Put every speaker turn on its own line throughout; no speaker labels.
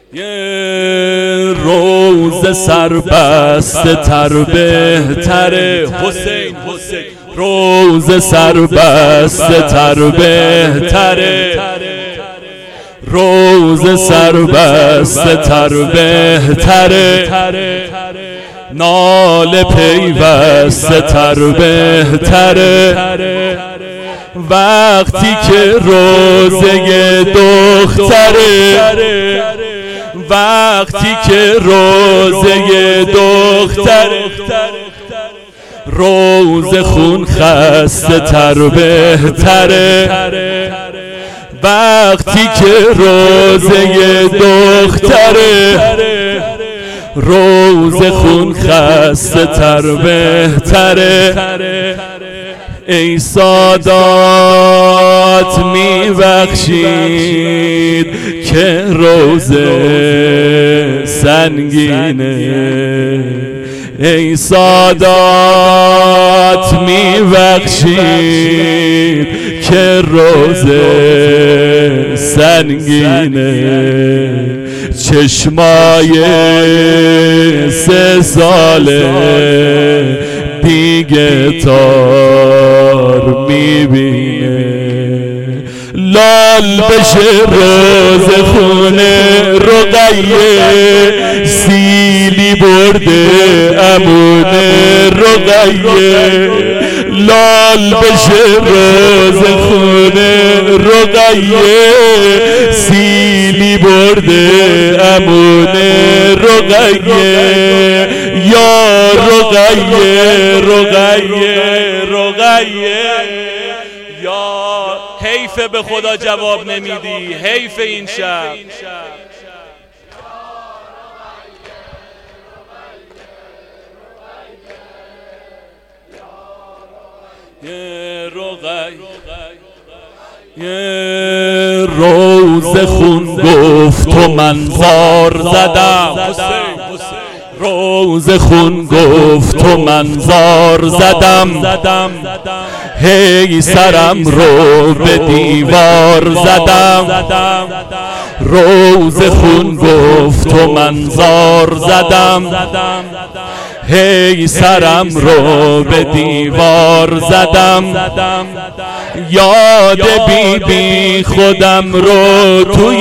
یه روز سربسته تر بهتره حسین روز سربسته تر بهتره روز سربسته تر بهتره ناله پیوسته تر بهتره وقتی که روزه دختره وقتی که روزه دختره روز خون خسته تر بهتره وقتی که روزه دختره روز خون خسته تر بهتره ای سادات میبخشید که روزه سنگینه ای سادات میبخشید که روزه سنگینه چشمای 3 ساله دیگه تار میبینه لال بشه روز خونه رقیه سیلی برده امونه رقیه لال بشه روز خونه رقیه سیلی برده امونه رقیه یا رقیه رقیه یا حیف به خدا جواب نمیدی حیف این شب یه روز خون گفت و من زار زدم روز خون گفت و من زار زدم هی سرم رو به دیوار زدم روز خون گفت و من زار زدم هی سرم رو به دیوار زدم یاد بی خودم رو توی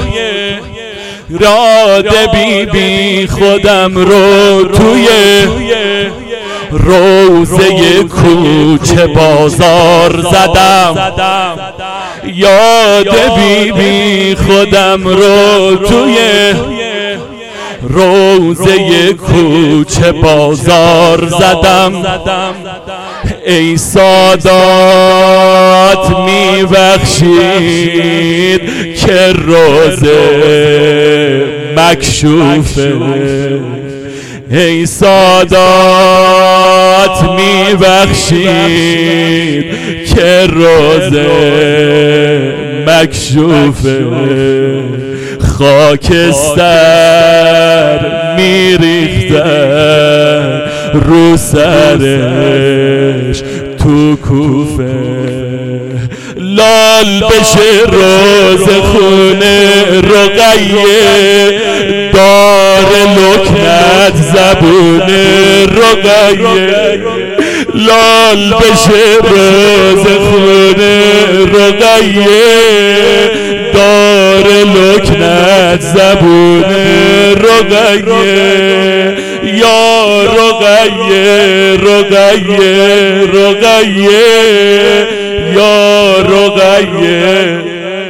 یاد بی خودم رو توی روزه کوچه بازار زدم یاد بی خودم رو توی روزه کوچه بازار زدم ای سادات میبخشید که روزه مکشوفه ای سادات میبخشید که روزه مکشوفه خاکستر میریختن رو سرش تو کوفه لال بشه روز خونه رقیه دار لکنت زبون رقیه لال بشه روز خونه رقیه دار لکنت زبون رقیه یا رقیه یا رقیه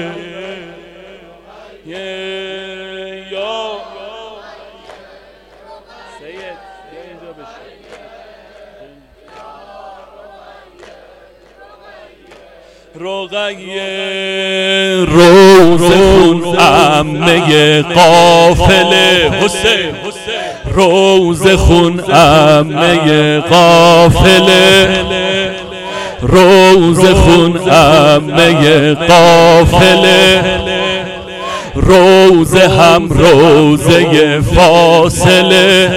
رقیه روز خون عمه قافله حسین روز خون عمه قافله روز خون عمه قافله روز هم روزه فاصله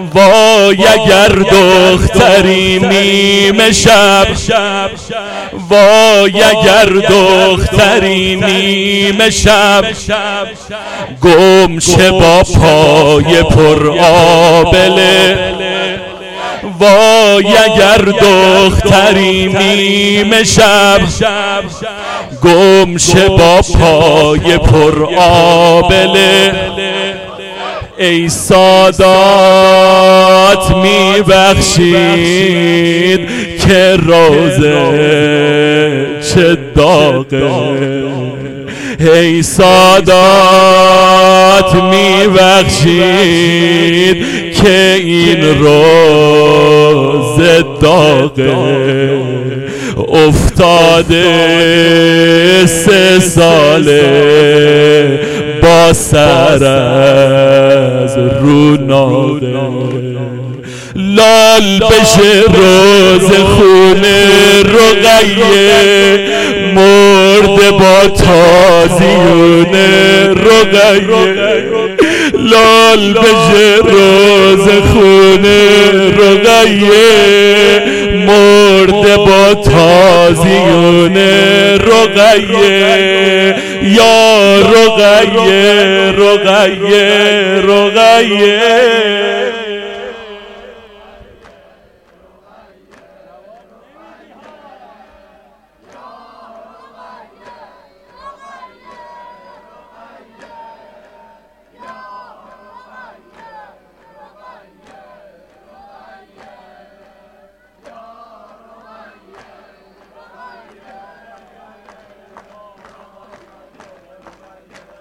وای اگر دختری نیمه شب وای اگر دختری نیمه شب گم شه با پای پر آبله، وای اگر دختری نیمه شب گم شه با پای پر آبله. ای سادات میبخشید که روزه چه داغه، ای سادات میبخشید که این روز داغه. افتاده 3 ساله با سر از رو ناغه، لال بشه روز خونه رقیه، مرده با تازیون رقیه، لال بشه روز خونه رقیه، مرده با تازیون رقیه. یا رقیه رقیه رقیه